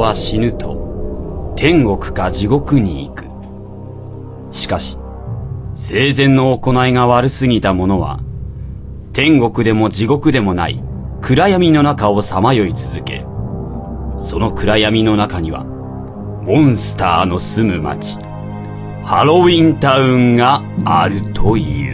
は死ぬと、天国か地獄に行く。しかし、生前の行いが悪すぎた者は、天国でも地獄でもない暗闇の中をさまよい続け、その暗闇の中には、モンスターの住む町、ハロウィンタウンがあるという。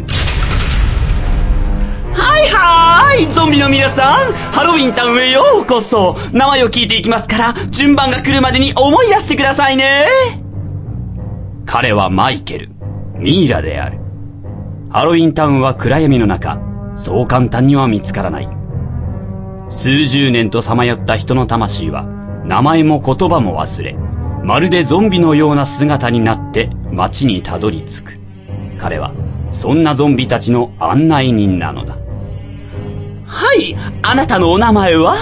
はい、ゾンビの皆さん、ハロウィンタウンへようこそ。名前を聞いていきますから、順番が来るまでに思い出してくださいね。彼はマイケル、ミイラである。ハロウィンタウンは暗闇の中、そう簡単には見つからない。数十年とさまよった人の魂は、名前も言葉も忘れ、まるでゾンビのような姿になって街にたどり着く。彼は、そんなゾンビたちの案内人なのだ。はい、あなたのお名前は？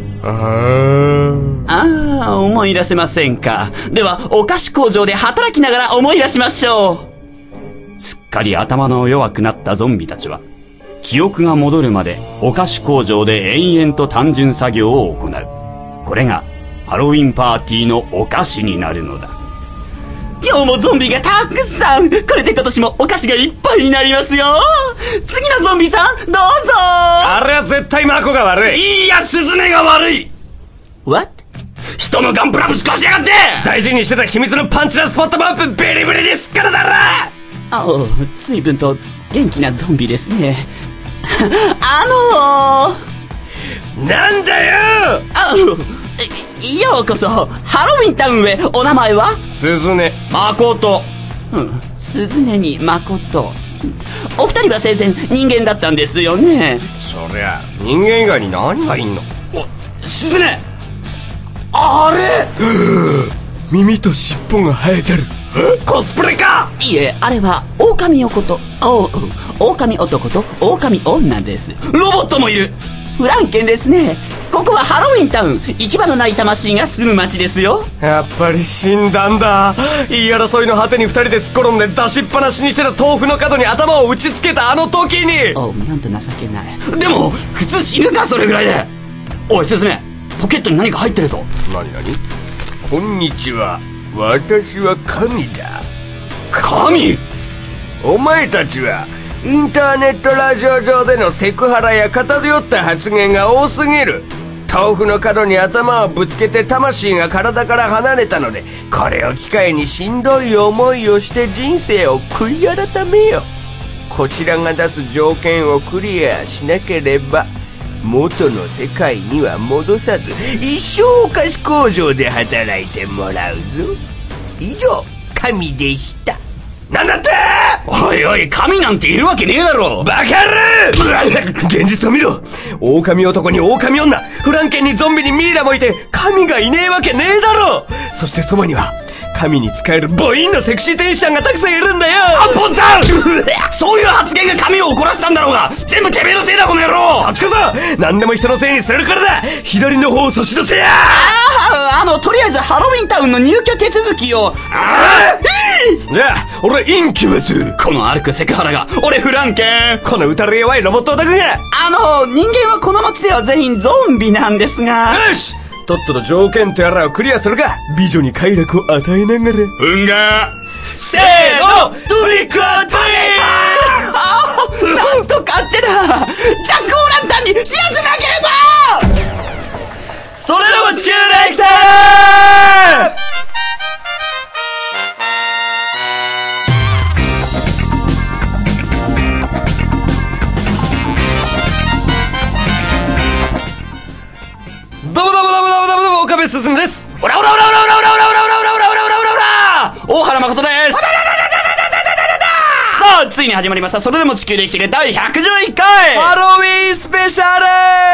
思い出せませんか。では、お菓子工場で働きながら思い出しましょう。すっかり頭の弱くなったゾンビたちは、記憶が戻るまでお菓子工場で延々と単純作業を行う。これが、ハロウィンパーティーのお菓子になるのだ。今日もゾンビがたくさん。これで今年もお菓子がいっぱいになりますよ。次のゾンビさん、どうぞ。 あれは絶対マコが悪い。 いや、スズメが悪い。What？ 人のガンプラぶち壊しやがって。 大事にしてた秘密のパンチラスポットバンプビリビリですからだろ。随分と元気なゾンビですね。 なんだよ。 ようこそ、ハロウィンタウンへ。お名前は？ スズネ。 マコト。スズネにマコト。お二人は生前人間だったんですよね。 そりゃ、人間以外に何がいんの？ スズネ！あれ耳と尻尾が生えてる。コスプレか？ いえ、あれは狼男と狼女です。ロボットもいる。フランケンですね。ここはハロウィンタウン。行き場のない魂が住む街ですよ。 やっぱり死んだんだ。言い争いの果てに二人で突っ転んで出しっぱなしにしてた豆腐の角に頭を打ちつけたあの時に。 なんと情けない。でも普通死ぬか、それぐらいで。おい、スズメ、ポケットに何か入ってるぞ。 何？こんにちは。私は神だ。 神？ お前たちはインターネットラジオ上でのセクハラや偏った発言が多すぎる。豆腐の角に頭をぶつけて魂が体から離れたので、これを機会にしんどい思いをして人生を悔い改めよ。こちらが出す条件をクリアしなければ元の世界には戻さず、一生お菓子工場で働いてもらうぞ。以上、神でした。なんだって！ おいおい、神なんているわけねえだろ。 バカ野郎！現実を見ろ。狼男に狼女、フランケンにゾンビにミイラもいて、神がいねえわけねえだろ。そしてそばには神に仕える母音のセクシー天使ちゃんがたくさんいるんだよ。 ポンタンそういう発言が神を怒らせたんだろうが、全部てめえのせいだ、この野郎。 そっちこそ何でも人のせいにするからだ。左の方を差し出せや。 とりあえずハロウィンタウンの入居手続きを。 じゃあ俺インキュバス。 この歩くセクハラが。俺フランケン。 この打たれ弱いロボットオタクが。 人間はこの街では全員ゾンビなんですが。 よし、とっとと条件とやらをクリアするか。美女に快楽を与えながら。 せーの、トリックオアトリート。なんと勝手な。ジャック・オーランタンに知らせなければ。それでも地球で生きてる。 どうも岡部進です。 オラ大原誠です。さあ、ついに始まりました。それでも地球で生きてる第111回ハロウィンスペシャル。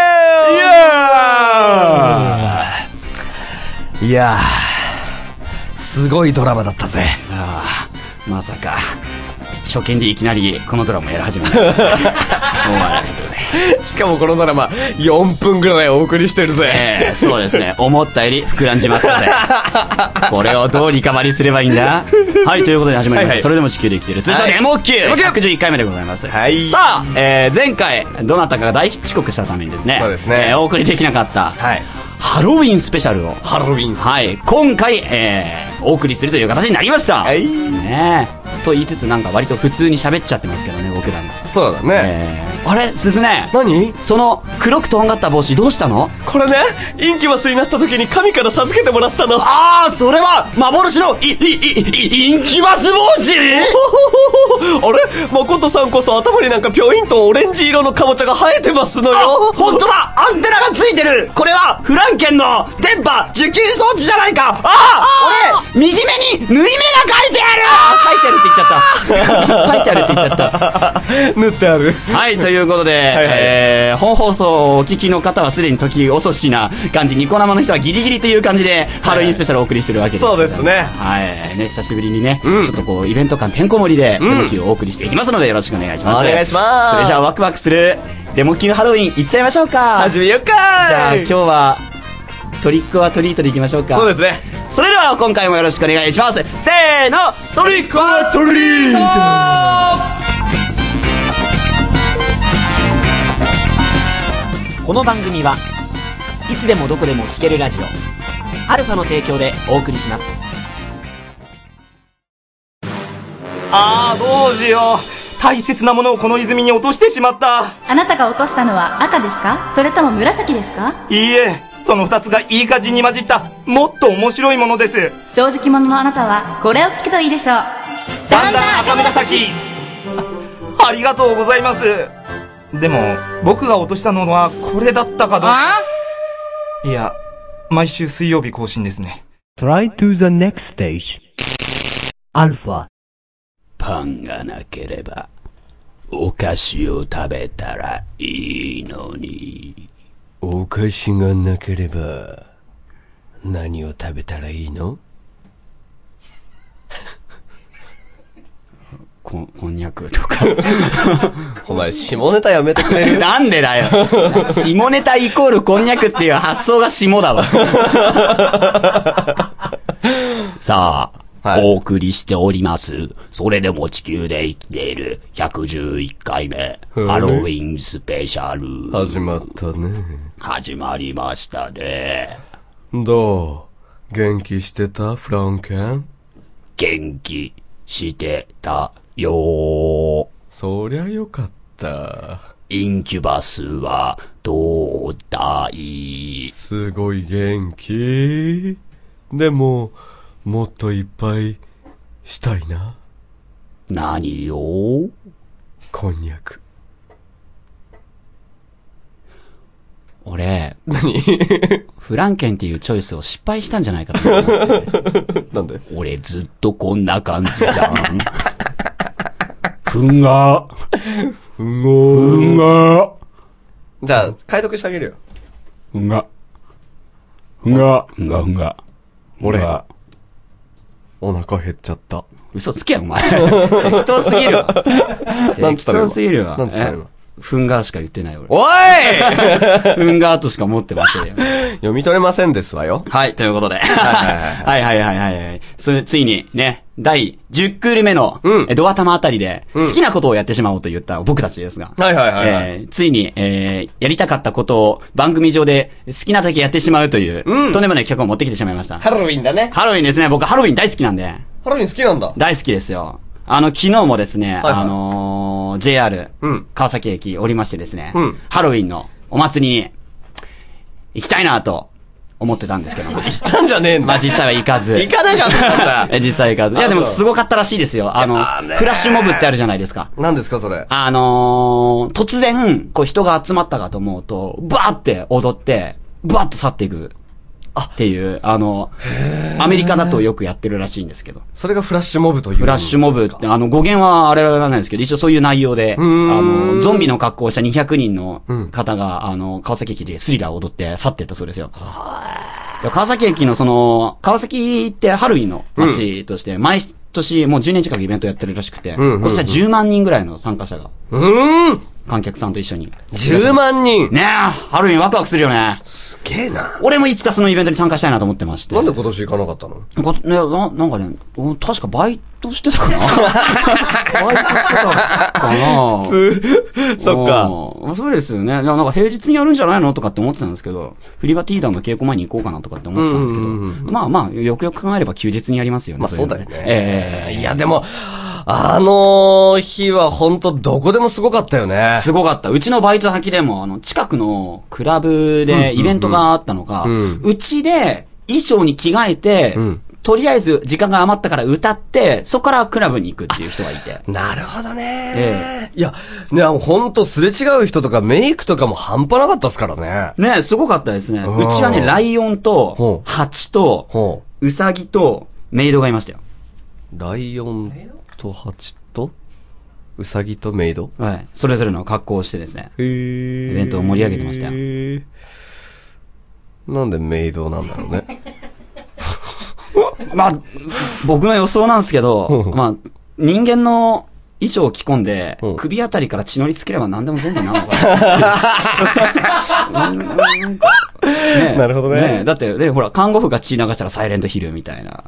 いやー、すごいドラマだったぜ。 まさか初見でいきなりこのドラマやら始めた。思わなかったぜ。 しかもこのドラマ4分ぐらいお送りしてるぜ。 そうですね。思ったより膨らんじまったぜ。これをどうリカバリーすればいいんだ。はい、ということで始まりました。それでも地球で生きてる通称デモ級111回目でございます。 はい。 さあ、前回どなたかが大遅刻したためにですね。 そうですね。 お送りできなかった。 はい。 ハロウィンスペシャルを。 ハロウィンスペシャル。 はい。今回、お送りするという形になりました。ねえ。と言いつつなんか割と普通に喋っちゃってますけどね、僕らが。 そうだね。 あれ、鈴ね。 何？ その黒くとんがった帽子どうしたの？ これね、インキュバスになった時に神から授けてもらったの。 ああ、それは幻のインキュバス帽子あれ、誠さんこそ頭になんかピョインとオレンジ色のカボチャが生えてますのよ。 本当だ、アンテナがついてる。これはフランケンの電波受給装置じゃないか。俺、右目に縫い目が書いてある。書いてあるって言っちゃった書いてあるって言っちゃった塗ってある。 はい、ということで、本放送をお聞きの方はすでに時遅しな感じ、ニコ生の人はギリギリという感じでハロウィンスペシャルをお送りしてるわけです。 そうですね。 はい、ね、久しぶりにね、ちょっとこうイベント感てんこ盛りでデモ級をお送りしていきますのでよろしくお願いします。 お願いします。 それじゃあワクワクするデモ級ハロウィンいっちゃいましょうか。 始めようか。 じゃあ今日はトリックはトリートでいきましょうか。 そうですね。 それでは今回もよろしくお願いします。せーの、トリックはトリート。 この番組はいつでもどこでも聴けるラジオアルファの提供でお送りします。 どうしよう。大切なものをこの泉に落としてしまった。 あなたが落としたのは赤ですか、それとも紫ですか？ いいえ、その二つがいい感じに混じったもっと面白いものです。 正直者のあなたはこれを聞くといいでしょう。 だんだん赤紫。ありがとうございます。でも僕が落としたのはこれだったかどうか。いや、毎週水曜日更新ですね。 Try to the next stage アルファ。 パンがなければお菓子を食べたらいいのに。 お菓子がなければ何を食べたらいいの？ こんにゃくとかお前下ネタやめてくれる？ なんでだよ。下ネタイコールこんにゃくっていう発想が下だわ。さあ、お送りしております。それでも地球で生きている111回目、ハロウィンスペシャル。 始まったね。 始まりましたね。 どう？元気してた？フランケン？ 元気してたよー。 そりゃよかった。 インキュバスはどうだい？ すごい元気。でももっといっぱいしたいな。 何よ？ こんにゃく。 俺、 何？ フランケンっていうチョイスを失敗したんじゃないかと思って。 なんで？ 俺ずっとこんな感じじゃん。ふんが。 じゃあ解読してあげるよ。 ふんが。 俺お腹減っちゃった。 嘘つけよお前。適当すぎるわ。適当すぎるわ。 なんつった今？ ふんがしか言ってない俺。 おいふんがとしか思ってませんよ。 読み取れませんですわよ。 はい、ということで。はい。ついにね、第10クール目の、ドア玉あたりで、好きなことをやってしまおうと言った僕たちですが。ついに、やりたかったことを番組上で好きなだけやってしまうという、とんでもない企画を持ってきてしまいました。 ハロウィンだね。 ハロウィンですね。僕ハロウィン大好きなんで。 ハロウィン好きなんだ。 大好きですよ。昨日もですね、JR、川崎駅降りましてですね、ハロウィンのお祭りに行きたいなと思ってたんですけども。 行ったんじゃねえんだ。 まあ実際は行かず。 行かなかったんだ。 実際は行かず。いやでもすごかったらしいですよ。フラッシュモブってあるじゃないですか。 何ですかそれ？ 突然、こう人が集まったかと思うと、バーって踊って、バーって去っていく。っていう、アメリカだとよくやってるらしいんですけど。 それがフラッシュモブという。 フラッシュモブって、語源はあれなんですけど、一応そういう内容で、ゾンビの格好をした200人の方が、川崎駅でスリラーを踊って去っていったそうですよ。川崎駅の川崎ってハロウィンの街として、毎年もう10年近くイベントやってるらしくて、今年は10万人ぐらいの参加者が観客さんと一緒に。 10万人ねえ、ハロウィンワクワクするよね。 すげえな。 俺もいつかそのイベントに参加したいなと思ってまして。 なんで今年行かなかったの？ なんかね、確かバイトしてたかなバイトしてたかな普通。そっか。 そうですよね。なんか平日にやるんじゃないのとかって思ってたんですけど、フリバティーダーの稽古前に行こうかなとかって思ったんですけど、まあまあ、よくよく考えれば休日にやりますよね。 まあそうだよね。 いやでも、日は本当どこでもすごかったよね。 すごかった。うちのバイト先でも、近くのクラブでイベントがあったのか、うちで衣装に着替えて、とりあえず時間が余ったから歌って、そこからクラブに行くっていう人がいて。 なるほどね。いや、ね、ほんとすれ違う人とかメイクとかも半端なかったっすからね。 ね、すごかったですね。うちはね、ライオンと、ハチと、ウサギと、メイドがいましたよ。 ライオンとハチと、ウサギとメイド？ はい。それぞれの格好をしてですね。イベントを盛り上げてましたよ。 なんでメイドなんだろうね。 まあ、僕の予想なんですけど、まあ、人間の衣装を着込んで、首あたりから血のりつければ何でも全部なのかな。 なるほどね。 だって、ほら、看護婦が血流したらサイレントヒルみたいな。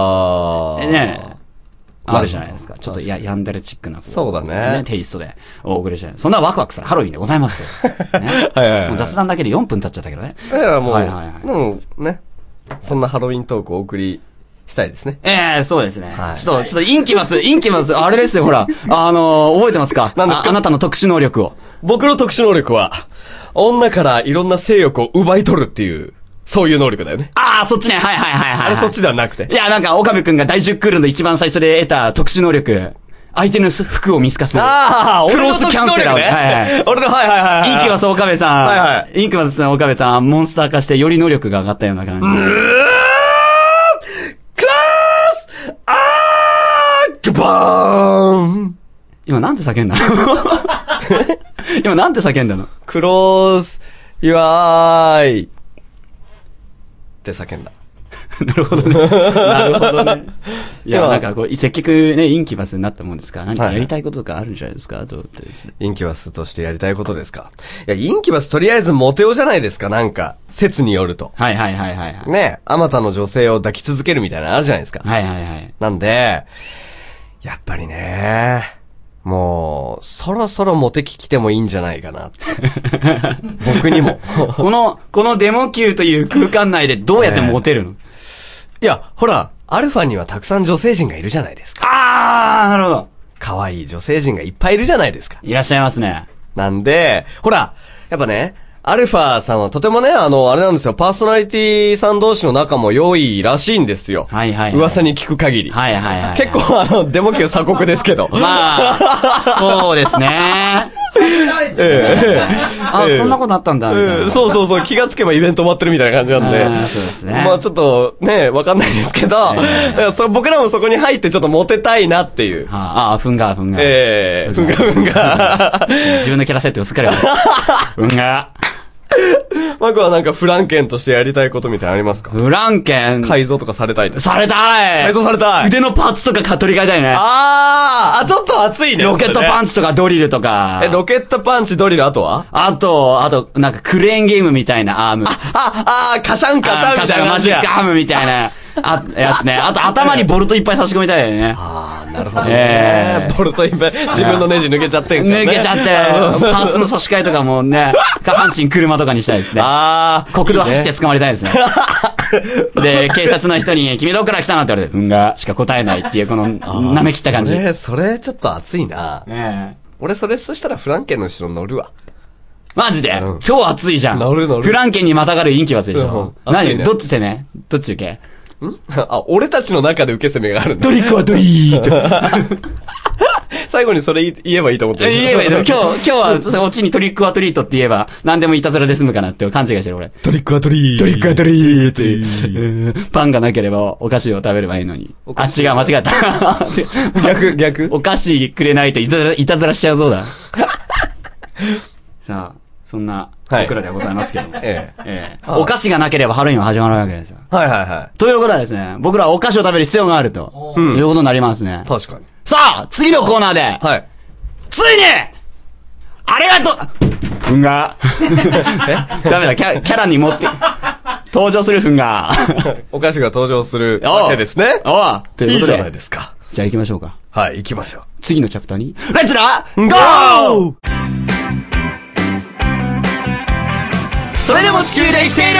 あるじゃないですか。ちょっとヤンデレチックな。 そうだね。 テイストでお送りして。そんなワクワクするハロウィンでございますよ。ね。もう雑談だけで4分経っちゃったけどね。 いや、もう、でもね、そんなハロウィントークをお送りしたいですね。 そうですね。ちょっとインキマス、あれですよ、ほら。覚えてますか？何ですか？あなたの特殊能力を。 僕の特殊能力は、女からいろんな性欲を奪い取るっていう、そういう能力だよね。 そっちね。はい。 あれそっちではなくて。 いや、なんか、岡部くんが第10クールの一番最初で得た特殊能力。相手の服を見透かす。 クロースキャンセラーね。俺の、はい。 インキマス岡部さん。インキマス岡部さん、モンスター化してより能力が上がったような感じ。 グバーン今なんて叫んだのクロース、ユアーイって叫んだ。 なるほどね。いや、なんかせっかくね、インキュバスになったもんですから、何かやりたいこととかあるんじゃないですかと思ってですね。 インキュバスとしてやりたいことですか？いや、インキュバスとりあえずモテ男じゃないですか、なんか。説によると。 はい。 ね、あまたの女性を抱き続けるみたいなのあるじゃないですか。 はい。 なんで、やっぱりね、もう、そろそろモテ期来てもいいんじゃないかなって。僕にも。 このデモ級という空間内でどうやってモテるの？ いや、ほら、アルファにはたくさん女性陣がいるじゃないですか。 なるほど。 可愛い女性陣がいっぱいいるじゃないですか。 いらっしゃいますね。 なんで、ほら、やっぱね、アルファさんはとてもね、あれなんですよ、パーソナリティさん同士の仲も良いらしいんですよ。 はい。 噂に聞く限り。 はい。 結構デモ級鎖国ですけど。 まあ、そうですね。そんなことあったんだ、みたいな。 そう、気がつけばイベント終わってるみたいな感じなんで。 そうですね。 まあちょっとね、わかんないですけど、僕らもそこに入ってちょっとモテたいなっていう。 ふんが。 ふんが。 自分のキャラ設定をすっかり。ふんが。 マクはなんかフランケンとしてやりたいことみたいなのありますか？ フランケン改造とかされたいです。 されたい！ 改造されたい！ 腕のパーツとか取り替えたいね。 ちょっと熱いね。 ロケットパンチとかドリルとか。 ロケットパンチドリルあとは？ あと、なんかクレーンゲームみたいなアーム。 カシャンみたいな。 マジックアームみたいな。やつね。あと頭にボルトいっぱい差し込みたいよね。 なるほどね。ボルトいっぱい、自分のネジ抜けちゃってんからね。 抜けちゃって、パーツの差し替えとかもね、下半身車とかにしたいですね。国道走って捕まりたいですね。で、警察の人に、君どっから来たのって言われて、ふんがしか答えないっていう、この、舐め切った感じ。 それちょっと熱いな。俺そしたらフランケンの後ろ乗るわ。 マジで超熱いじゃん。 乗る。 フランケンにまたがるインキュバスでしょ。何どっち攻めどっち受け俺たちの中で受け攻めがあるんだ。 トリックはドリーと。 最後にそれ言えばいいと思ってる。 言えばいい。今日は、オチにトリックはトリートって言えば、何でもいたずらで済むかなって勘違いしてる俺。 トリックはトリート。トリックはトリーって。パンがなければお菓子を食べればいいのに。違う、間違えた。 逆お菓子くれないといたずらしちゃうそうだ。さあ。そんな、僕らではございますけども。お菓子がなければハロウィンは始まるわけですよ。 はい。 ということはですね、僕らはお菓子を食べる必要があると、いうことになりますね。 確かに。 さあ、次のコーナーで、 はい。 ついに、 ありがとうふんが。ダメだ、キャラに持って、登場するふんが。 お菓子が登場するわけですね。 おうということで。 いいじゃないですか。 じゃあ行きましょうか。 はい、行きましょう。 次のチャプターに、レッツラゴー。それでも地球で生きている。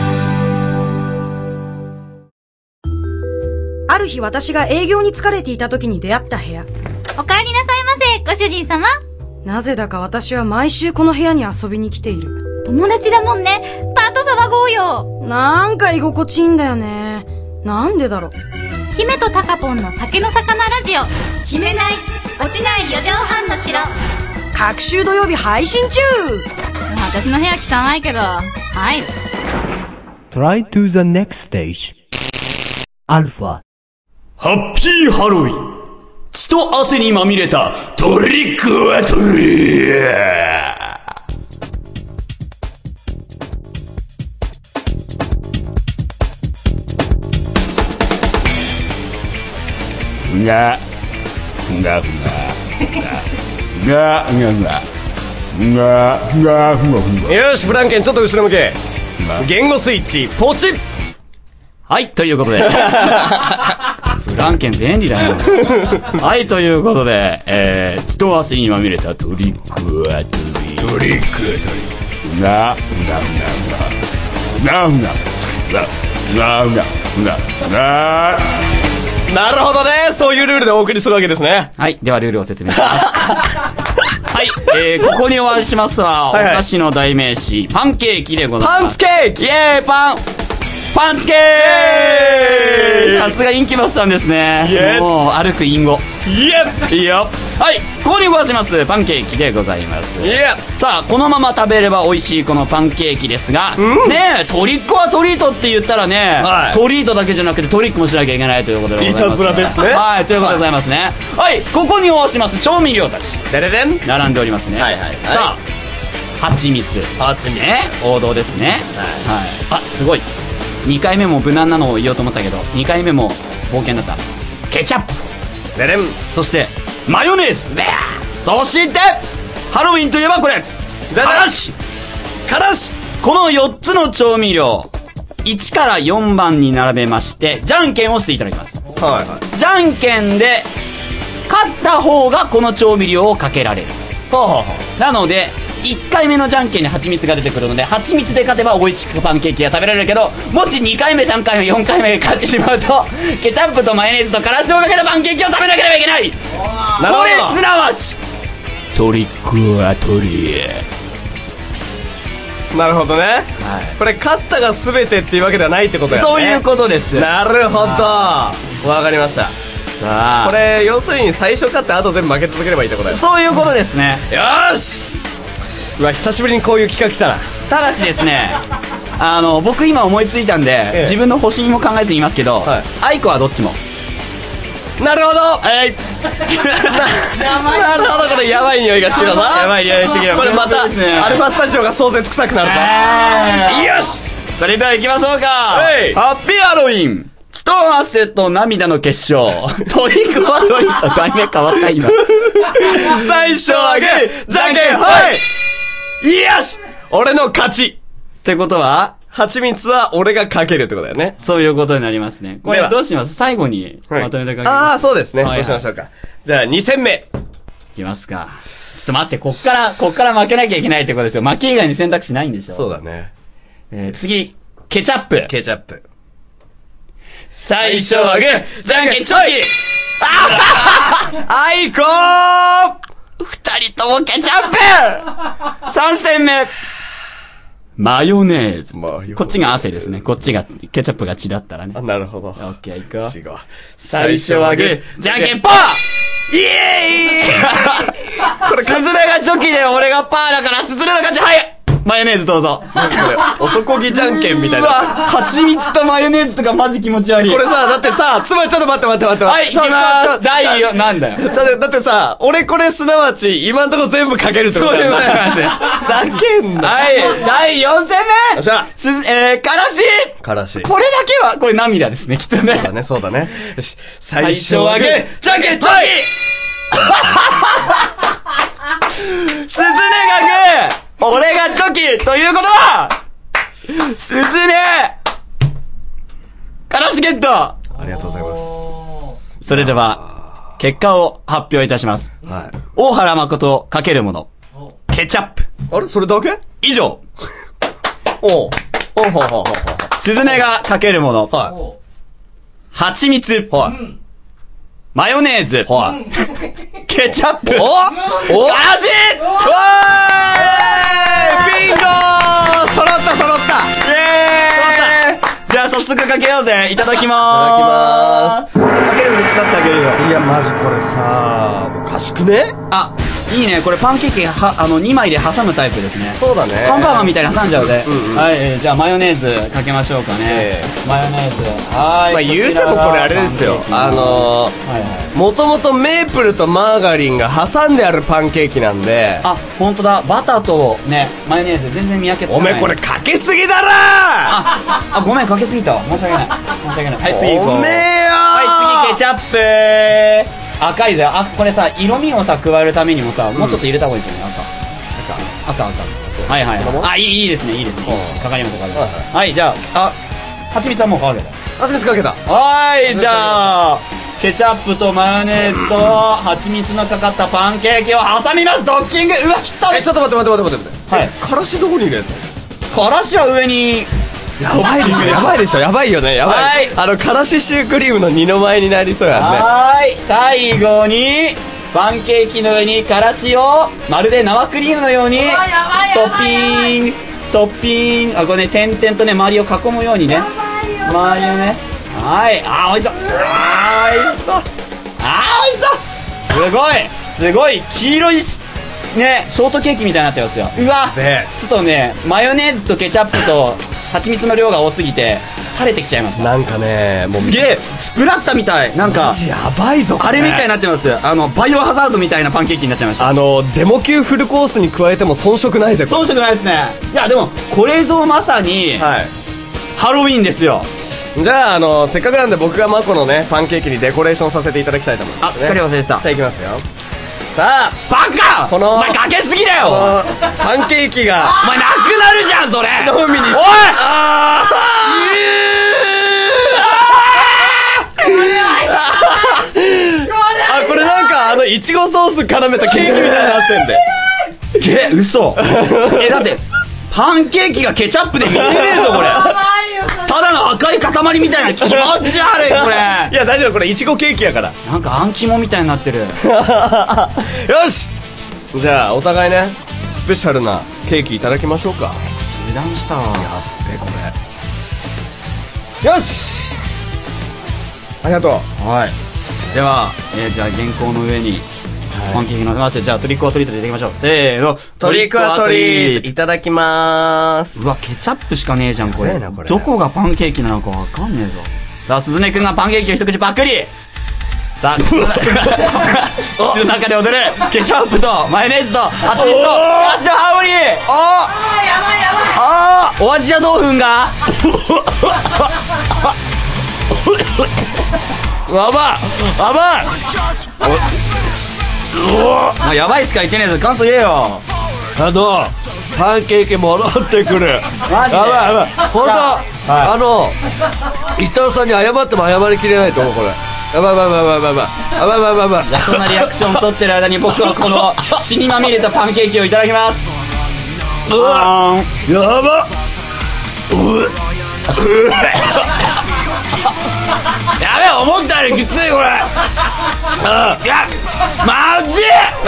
ある日私が営業に疲れていた時に出会った部屋。 お帰りなさいませ、ご主人様。 なぜだか私は毎週この部屋に遊びに来ている。 友達だもんね。パート騒ごうよ。 なんか居心地いいんだよね。なんでだろう。 姫とタカポンの酒の魚ラジオ。決めない、落ちない4畳半の城。 各週土曜日配信中。 私の部屋汚いけど、はい。 Try to the next stage. Alpha. ハッピーハロウィン。血と汗にまみれたトリックアトリー。ふが、ふがふが、ふが、ふがふが、ふが、ふがふがふが。 よし、フランケンちょっと後ろ向け。言語スイッチ、ポチッ。 はい、ということで。フランケン便利だよ。はい、ということで、血と汗にまみれたトリックアトリー。トリックアトリー。ふが、ふがふがふが。ふがふが。ふが、ふがふが。ふが、ふが。 なるほどね。そういうルールでお送りするわけですね。 はい。ではルールを説明します。はい。ここにお会いしますは、お菓子の代名詞、パンケーキでございます。 パンツケーキ。 イェーイパンツケーキ。さすがインキュバスさんですね。もう、歩く隠語。 イエいいよ。はい。ここにお会いします、パンケーキでございます。 イエさあ、このまま食べれば美味しいこのパンケーキですが、ねえ、トリックはトリートって言ったらね、 はい、 トリートだけじゃなくてトリックもしなきゃいけないということでございます。 いたずらですね。 はい、ということでございますね。はい、ここにお会いします調味料たち。 でれでん並んでおりますね。 はいはい。 さあ、蜂蜜。ね、王道ですね。はい。あ、すごい。2回目も無難なのを言おうと思ったけど、2回目も冒険だった。ケチャップ。 でれん。 そして、マヨネーズ。そして、ハロウィンといえばこれ。からし。この4つの調味料、1から4番に並べまして、じゃんけんをしていただきます。 はいはい。 じゃんけんで、勝った方がこの調味料をかけられる。なので、1回目のじゃんけんに蜂蜜が出てくるので、蜂蜜で勝てば美味しくパンケーキが食べられるけど、もし2回目、3回目、4回目で勝ってしまうと、ケチャップとマヨネーズとからしをかけたパンケーキを食べなければいけない。これすなわち、トリックアトリエ。 なるほどね。はい、これ、勝ったが全てっていうわけではないってことやね。 そういうことです。 なるほど。わかりました。 さあ。 これ、要するに最初勝って後全部負け続ければいいってことや。 そういうことですね。 よーし。うわ、久しぶりにこういう企画来たな。 ただしですね、僕今思いついたんで、自分の保身も考えずに言いますけど、アイコはどっちも。 なるほど。はい。なるほど、これやばい匂いがしてきたぞ。 やばい匂いしてきた。 これまた、アルファスタジオが壮絶臭くなるぞ。よし。 それでは行きましょうか。ハッピーハロウィン。血と汗と涙の結晶。トリックはトリート。題名変わった今。 最初はグー、じゃんけんほい。よし。俺の勝ち。 ってことは蜂蜜は俺がかけるってことだよね。 そういうことになりますね。これどうします？最後にまとめてかけます。 ああ、そうですね。そうしましょうか。じゃあ2戦目。 いきますか。ちょっと待って、こっから負けなきゃいけないってことですよ。負け以外に選択肢ないんでしょ？ そうだね。 次、ケチャップ。 ケチャップ。 最初はグー、じゃんけんチョキ。 あいこー！2人ともケチャップ！3戦目。マヨネーズ。こっちが汗ですね。こっちが、ケチャップが血だったらね。 なるほど。 オッケー、いくよ。 最初はグー、 じゃんけんポー！イエーイこれ、スズレがチョキで俺がパーだから、スズレの勝ち。はい、マヨネーズどうぞ。 男気じゃんけんみたいな。 蜂蜜とマヨネーズとかマジ気持ち悪い。 これさ、だってさ、つまりちょっと待って。 はい、行きまーす。第4、なんだよ。 だってさ、俺これすなわち、今んとこ全部かけるってことだよね。 そういうことなんですざけんな。 はい、第4戦目。 よっしゃ。 からし。これだけは、これ涙ですね、きっとね。 そうだね。よし。 最初はグー、じゃんけんチョキスズネがグー、俺がチョキということは、スズネ、からしゲット。 ありがとうございます。 それでは、結果を発表いたします。 はい。 大原誠かけるもの。ケチャップ。 あれそれだけ？ 以上。 おう。おほほほほ。 スズネがかけるもの。 はい。 蜂蜜。 はい。 マヨネーズ。 はい。 ケチャップ。 おからしビンゴー揃ったイェーイじゃあ早速かけようぜ。いただきまーす。 いただきまーす。 かけるの手伝ってあげるよ。 いや、マジこれさ、おかしくね？ あ、いいね。これパンケーキ2枚で挟むタイプですね。 そうだね。 ハンバーガーみたいに挟んじゃうぜ。 うんうん。 はい、じゃあマヨネーズかけましょうかね。マヨネーズ。はーい。 まあ言うてもこれあれですよ。もともとメープルとマーガリンが挟んであるパンケーキなんで。 あ、ほんとだ。バターとね、マヨネーズ全然見分けつかない。 おめえこれかけすぎだなあ、ごめん、かけすぎたわ。申し訳ない。申し訳ない。はい、次行こう。 おめえよはい、次ケチャップ赤いぜ。あ、これさ、色味をさ、加えるためにもさ、もうちょっと入れた方がいいじゃない？赤。はいはいはい。あ、いいですね、いいですね。かかりました、かかりました。はい、じゃあ、蜂蜜はもうかけた。 蜂蜜かけた。 はい、じゃあ、ケチャップとマヨネーズと蜂蜜のかかったパンケーキを挟みます。ドッキング。うわ、きったね。 ちょっと待って。はい。からしどこに入れんの？ からしは上に。 やばいでしょ。やばいよね。やばい。からしシュークリームの二の舞になりそうやね。 はい。最後に、パンケーキの上にからしを、まるで生クリームのように、トッピング。あ、これね、点々とね、周りを囲むようにね。周りをね。はい。あ、美味しそう。すごい。黄色いね、ショートケーキみたいになってますよ。うわ、ちょっとね、マヨネーズとケチャップと蜂蜜の量が多すぎて垂れてきちゃいます。 なんかね、もうすげえスプラッタみたい。なんかやばいぞあれみたいになってます。バイオハザードみたいなパンケーキになっちゃいました。 デモ級フルコースに加えても遜色ないぜ。 遜色ないですね。いやでもこれぞまさに、はい、ハロウィンですよ。 じゃあせっかくなんで僕がマコのねパンケーキにデコレーションさせていただきたいと思います、ね。 あ、すっかり忘れてた。 じゃあいきますよ。さあ、 バカ！お前かけすぎだよ。 パンケーキがお前なくなるじゃんそれ。 血の海に。おい！これなんかいちごソース絡めたケーキみたいになってんで。 嘘。だってパンケーキがケチャップで見えねえぞこれ。ただの赤い塊みたいな気持ち悪いこれ。 いや大丈夫、これいちごケーキやから。 なんかあん肝みたいになってる。よし、じゃあお互いねスペシャルなケーキいただきましょうか。 油断した。やっべこれ。よし、ありがとう。 はい。では、じゃあ原稿の上にパンケーキ乗せます。じゃあトリックオアトリートでいただきましょう。せーの、 トリックオアトリートいただきまーす。 うわ、ケチャップしかねえじゃんこれ。どこがパンケーキなのかわかんねえぞ。さあ鈴音くんがパンケーキを一口パクリ。さあ口の中で踊るケチャップとマヨネーズと蜂蜜と足のハーモニー。やばい。お味はどうふんがもうやばいしか言ってねえぞ。感想言えよ。 パンケーキ戻ってくる。 マジでやばいほんと、伊藤さんに謝っても謝りきれないと思うこれ。やばい。 そんなリアクション取ってる間に僕はこの血にまみれたパンケーキをいただきます。 うわやばやべえ、思ったよりきついこれ。いやマジ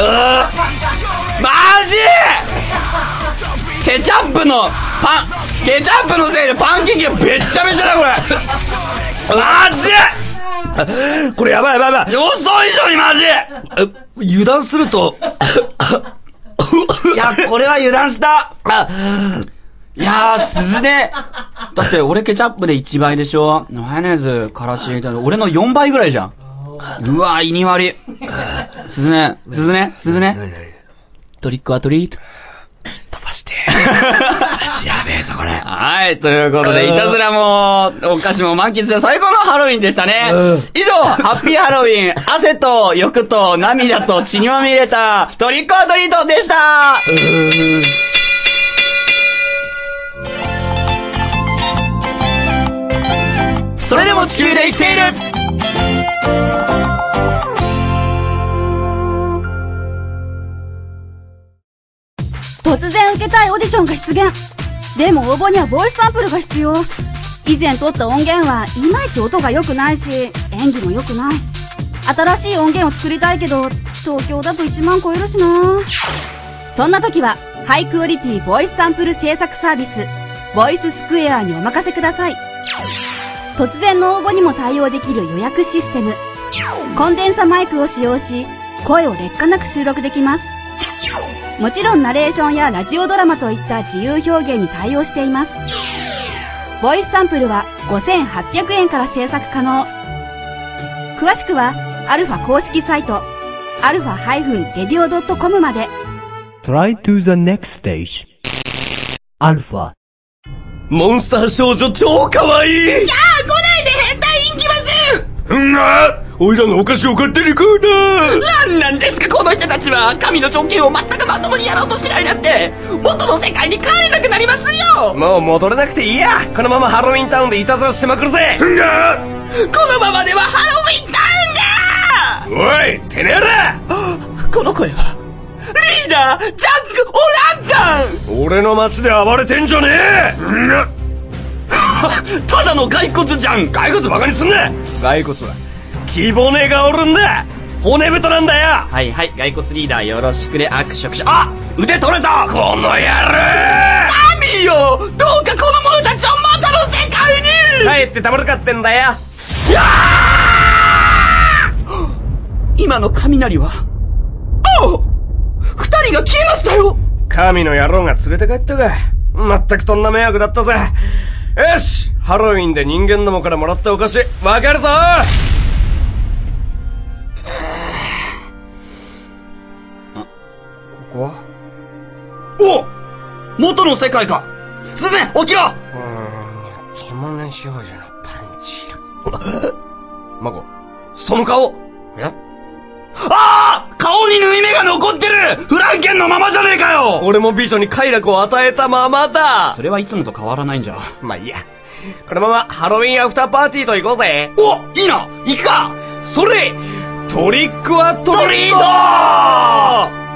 ケチャップのせいでパンケーキがべっちゃべちゃだこれ。マジこれやばい予想以上にマジ油断するといやこれは油断した。いやー鈴音だって俺ケチャップで1倍でしょ。マヨネーズからし俺の4倍ぐらいじゃん。うわー胃に悪い。鈴音トリックはトリート飛ばしてマやべえぞ、これ。 はい、ということで、いたずらも、お菓子も満喫した最高のハロウィンでしたね。以上、ハッピーハロウィン、汗と欲と涙と血にまみれたトリックオアトリートでした。それでも地球で生きている。 突然受けたいオーディションが出現。でも応募にはボイスサンプルが必要。以前撮った音源はいまいち音が良くないし、演技も良くない。新しい音源を作りたいけど、東京だと1万超えるしな。そんな時はハイクオリティボイスサンプル制作サービスボイススクエアにお任せください。突然の応募にも対応できる予約システム、コンデンサマイクを使用し、声を劣化なく収録できます。もちろんナレーションやラジオドラマといった自由表現に対応しています。ボイスサンプルは5800円から制作可能。詳しくはアルファ公式サイトalpha-radio.com まで。 Try to the next stage. アルファ。 モンスター少女超かわいい。 いやー、来ないで変態人気マス。 おいらのお菓子を勝手に食うな。 なんなんですかこの人たちは。神の条件を全くまともにやろうとしないなんて、元の世界に帰れなくなりますよ。 もう戻れなくていいや。このままハロウィンタウンでいたずらしまくるぜ。 このままではハロウィンタウンが。 おい、てめえら。 この声はリーダージャック・オランタン。 俺の街で暴れてんじゃねえ。 ただの骸骨じゃん。 骸骨バカにすんな。骸骨は木骨がおるんだ。骨太なんだよ。 はいはい、骸骨リーダーよろしくね。握手。あ、腕取れた。 この野郎。 神よ、どうかこの者たちを元の世界に。 帰ってたまるかってんだよ。 今の雷は、二人が消えましたよ。 神の野郎が連れて帰ったか。まったくとんな迷惑だったぜ。よし、ハロウィンで人間どもからもらったお菓子分かるぞ。ここはお、元の世界か。すずめ、起きろ。 獣少女のパンチマコ、その顔。 顔に縫い目が残ってる。フランケンのままじゃねえかよ。 俺も美女に快楽を与えたままだ。 それはいつもと変わらないんじゃ。 まあいいや。このままハロウィンアフターパーティーと行こうぜ。 お、いいな、行くか。 それ、トリックアトリート。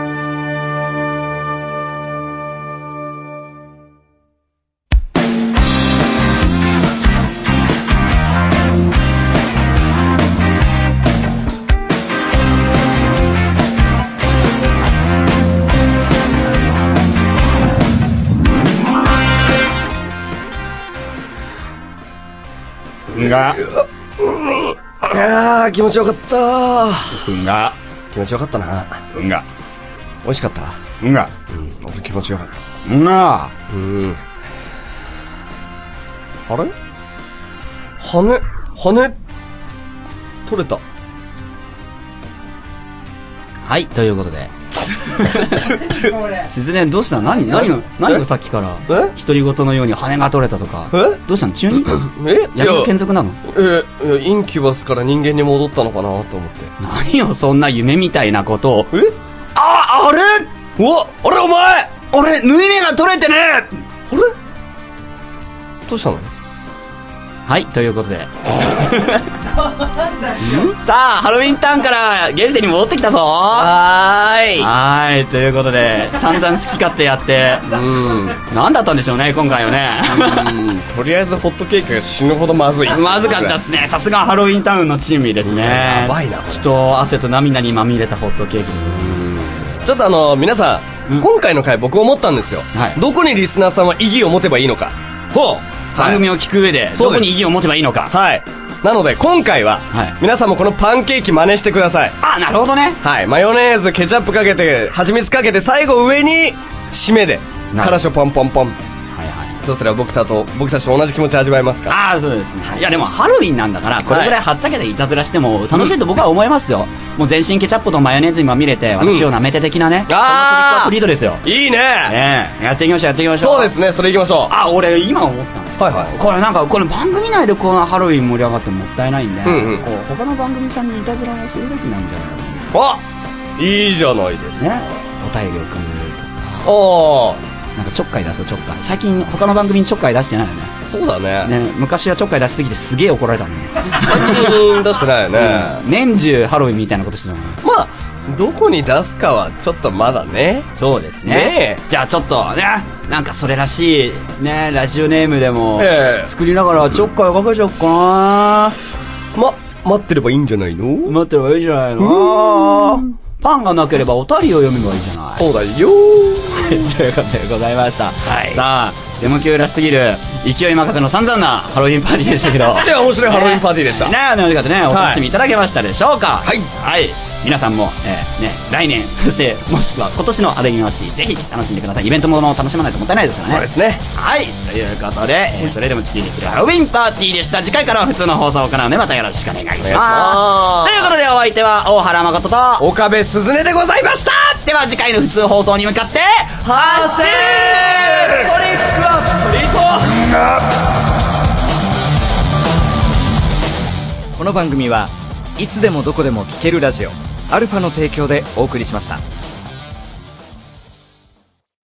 気持ちよかった。気持ちよかったな。美味しかった。俺気持ちよかった。あれ、羽取れた。 はい、ということでしずね、どうしたの。何がさっきから独り言のように羽が取れたとか。どうしたの、中に闇の眷属なの。 インキュバスから人間に戻ったのかなと思って。 何よ、そんな夢みたいなことを。 あれあれお前。 俺、縫い目が取れてね。あれ、 どうしたの。 はい、ということでさあ、ハロウィンタウンから現世に戻ってきたぞ。はい、ということで散々好き勝手やって何だったんでしょうね、今回はね。 とりあえずホットケーキが死ぬほどまずい。 まずかったっすね。さすがハロウィンタウンのチームですね。 やばいな。 血と汗と涙にまみれたホットケーキ。 ちょっと皆さん、今回の回僕思ったんですよ。どこにリスナーさんは意義を持てばいいのか。 番組を聞く上でどこに意義を持てばいいのか。 なので今回は、皆さんもこのパンケーキ真似してください。 なるほどね。 マヨネーズ、ケチャップかけて、蜂蜜かけて、最後上に締めでからしをポンポンポン。 どうすれば僕たちと同じ気持ち味わえますか？ ああ、そうですね。いやでもハロウィンなんだから、これぐらいはっちゃけていたずらしても楽しいと僕は思いますよ。もう全身ケチャップとマヨネーズにまみれて私を舐めて的なね。そんなトリックはトリートですよ。 いいね。 やっていきましょう。 そうですね、それいきましょう。 あ、俺今思ったんですけど、これなんかこれ番組内でこのハロウィン盛り上がってもったいないんで、こう他の番組さんにいたずらをするべきなんじゃないですか。 いいじゃないですか。 お便り送るとか。なんかちょっかい出すちょっかい。最近他の番組にちょっかい出してないよね。 そうだね。 昔はちょっかい出しすぎてすげえ怒られたのに。 最近出してないよね。 年中ハロウィンみたいなことしてたのに。 まあどこに出すかはちょっとまだね。 そうですね。じゃあちょっとね、なんかそれらしいね、ラジオネームでも作りながらちょっかいかけちゃおっかな。 待ってればいいんじゃないの？ 待ってればいいんじゃないの？パンがなければお便りを読めばいいじゃない。 そうだよ。 ということでございました。さあ、デモ級らしすぎる勢い任せの散々なハロウィンパーティーでしたけど。 いや、面白いハロウィンパーティーでした。 何かね、お楽しみいただけましたでしょうか。皆さんも来年、そしてもしくは今年のハロウィンパーティーぜひ楽しんでください。イベントものを楽しまないともったいないですからね。 そうですね。 ということで、それでも地球に生きるハロウィンパーティーでした。次回からは普通の放送を行うのでまたよろしくお願いします。ということでお相手は大原誠と岡部すずねでございました。 では次回の普通放送に向かって走るトリックアトリート。 この番組はいつでもどこでも聴けるラジオアルファの提供でお送りしました。